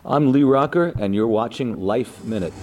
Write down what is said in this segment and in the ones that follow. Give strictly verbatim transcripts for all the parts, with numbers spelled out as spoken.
I'm Lee Rocker, and you're watching Life Minute.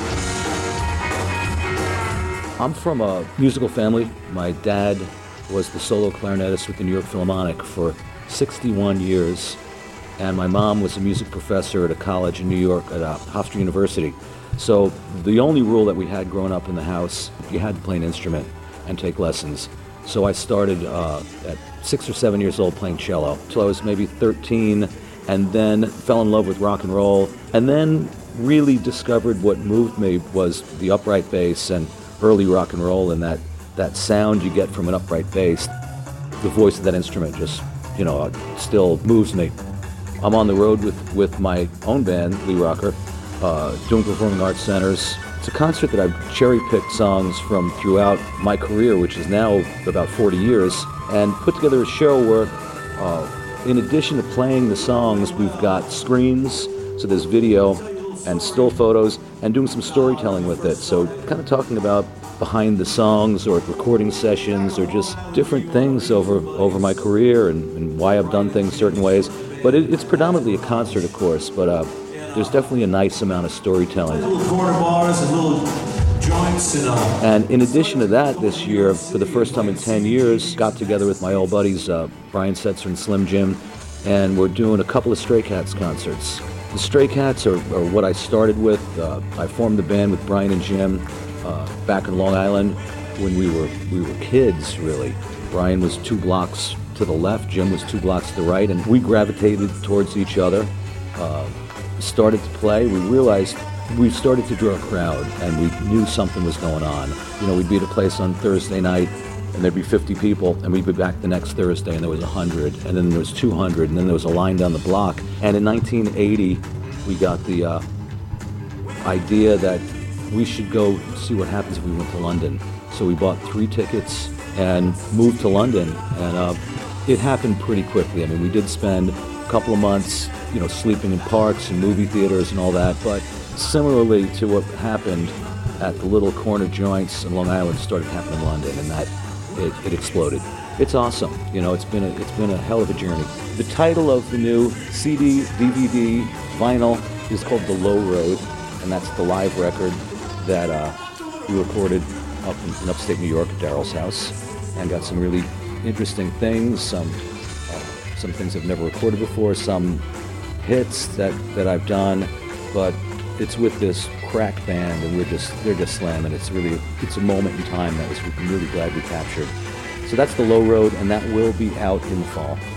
I'm from a musical family. My dad was the solo clarinetist with the New York Philharmonic for sixty-one years, and my mom was a music professor at a college in New York at uh, Hofstra University. So the only rule that we had growing up in the house, you had to play an instrument and take lessons. So I started uh, at six or seven years old playing cello till I was maybe thirteen, and then fell in love with rock and roll, and then really discovered what moved me was the upright bass and early rock and roll, and that, that sound you get from an upright bass. The voice of that instrument just, you know, uh, still moves me. I'm on the road with, with my own band, Lee Rocker, uh, doing performing arts centers. It's a concert that I've cherry-picked songs from throughout my career, which is now about forty years, and put together a show where, uh, in addition to playing the songs, we've got screens, so there's video and still photos, and doing some storytelling with it. So kind of talking about behind the songs or recording sessions or just different things over over my career and, and why I've done things certain ways. But it, it's predominantly a concert, of course, but uh, there's definitely a nice amount of storytelling. Little corner bars and little joints and all. And in addition to that, this year, for the first time in ten years, got together with my old buddies, uh, Brian Setzer and Slim Jim, and we're doing a couple of Stray Cats concerts. The Stray Cats are, are what I started with. Uh, I formed the band with Brian and Jim uh, back in Long Island when we were we were kids, really. Brian was two blocks to the left, Jim was two blocks to the right, and we gravitated towards each other. Uh, started to play, we realized we started to draw a crowd, and we knew something was going on. You know, we'd be at a place on Thursday night, and there'd be fifty people, and we'd be back the next Thursday, and there was one hundred, and then there was two hundred, and then there was a line down the block. And in nineteen eighty, we got the uh, idea that we should go see what happens if we went to London. So we bought three tickets and moved to London, and uh, it happened pretty quickly. I mean, we did spend a couple of months, you know, sleeping in parks and movie theaters and all that, but similarly to what happened at the little corner joints in Long Island started happening in London, and that It, it exploded. It's awesome. You know, it's been a, it's been a hell of a journey. The title of the new C D, D V D, vinyl is called The Low Road, and that's the live record that uh, we recorded up in, in upstate New York at Daryl's house, and got some really interesting things, some uh, some things I've never recorded before, some hits that, that I've done, but it's with this crack band, and we're just they're just slamming. It's really it's a moment in time that was I'm really glad we captured. So that's The Low Road, and that will be out in the fall.